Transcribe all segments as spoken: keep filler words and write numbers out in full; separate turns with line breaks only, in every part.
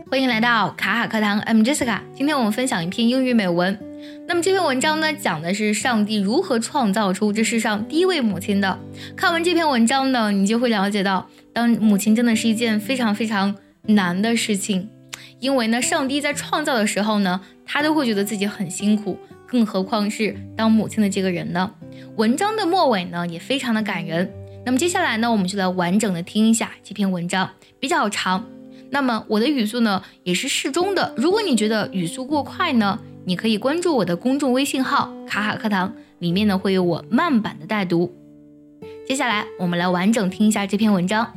欢迎来到卡卡课堂 I'm Jessica。 今天我们分享一篇英语美文。那么这篇文章呢，讲的是上帝如何创造出这世上第一位母亲的。看完这篇文章呢，你就会了解到，当母亲真的是一件非常非常难的事情。因为呢，上帝在创造的时候呢，他都会觉得自己很辛苦，更何况是当母亲的这个人呢。文章的末尾呢，也非常的感人。那么接下来呢，我们就来完整的听一下这篇文章，比较长。那么我的语速呢也是适中的，如果你觉得语速过快呢，你可以关注我的公众微信号卡卡课堂，里面呢会有我慢版的带读。接下来我们来完整听一下这篇文章。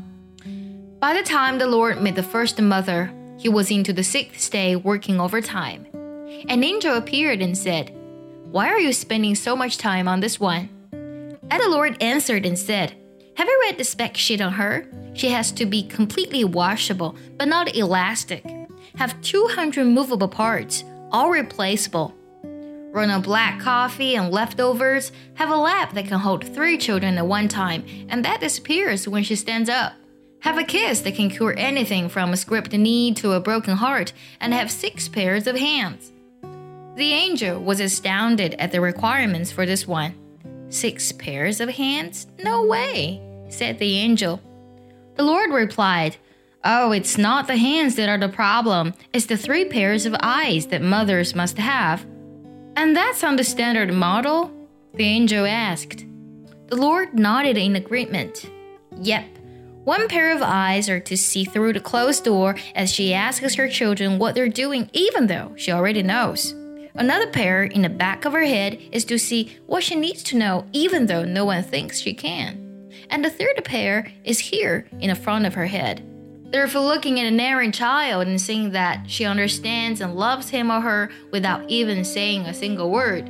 By the time the Lord made the first mother, he was into the sixth day working overtime. An angel appeared and said, "Why are you spending so much time on this one?" And the Lord answered and said,Have you read the spec sheet on her? She has to be completely washable, but not elastic. Have two hundred movable parts, all replaceable. Run on black coffee and leftovers. Have a lap that can hold three children at one time, and that disappears when she stands up. Have a kiss that can cure anything from a scraped knee to a broken heart, and have six pairs of hands. The angel was astounded at the requirements for this one.Six pairs of hands? No way, said the angel. The Lord replied, Oh, it's not the hands that are the problem. It's the three pairs of eyes that mothers must have. And that's on the standard model? The angel asked. The Lord nodded in agreement. Yep, one pair of eyes are to see through the closed door as she asks her children what they're doing, even though she already knows.Another pair in the back of her head is to see what she needs to know, even though no one thinks she can. And the third pair is here in the front of her head. They're for looking at an errant child and seeing that she understands and loves him or her without even saying a single word.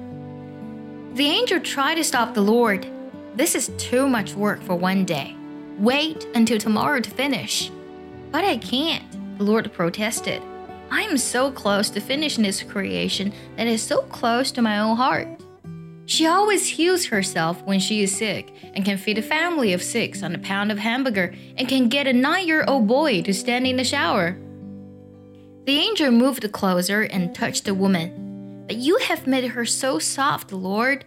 The angel tried to stop the Lord. This is too much work for one day. Wait until tomorrow to finish. But I can't, the Lord protested.I am so close to finishing this creation that is so close to my own heart. She always heals herself when she is sick and can feed a family of six on a pound of hamburger and can get a nine-year-old boy to stand in the shower. The angel moved closer and touched the woman. But you have made her so soft, Lord.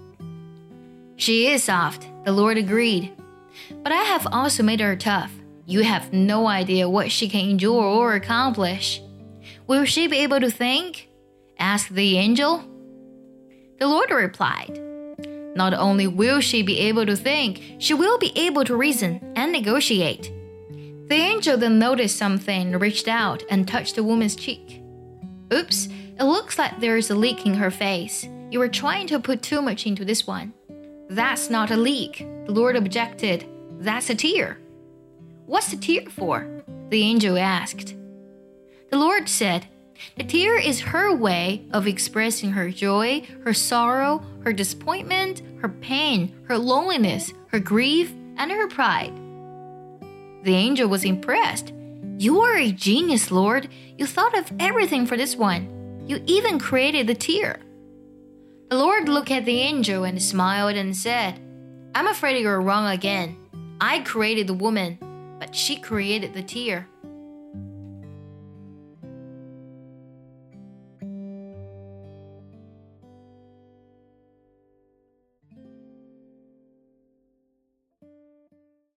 She is soft, the Lord agreed. But I have also made her tough. You have no idea what she can endure or accomplish.Will she be able to think? Asked the angel. The Lord replied, Not only will she be able to think, she will be able to reason and negotiate. The angel then noticed something and reached out and touched the woman's cheek. Oops, it looks like there is a leak in her face. You are trying to put too much into this one. That's not a leak, the Lord objected. That's a tear. What's the tear for? The angel asked.The Lord said, The tear is her way of expressing her joy, her sorrow, her disappointment, her pain, her loneliness, her grief, and her pride. The angel was impressed. You are a genius, Lord. You thought of everything for this one. You even created the tear. The Lord looked at the angel and smiled and said, I'm afraid you're wrong again. I created the woman, but she created the tear.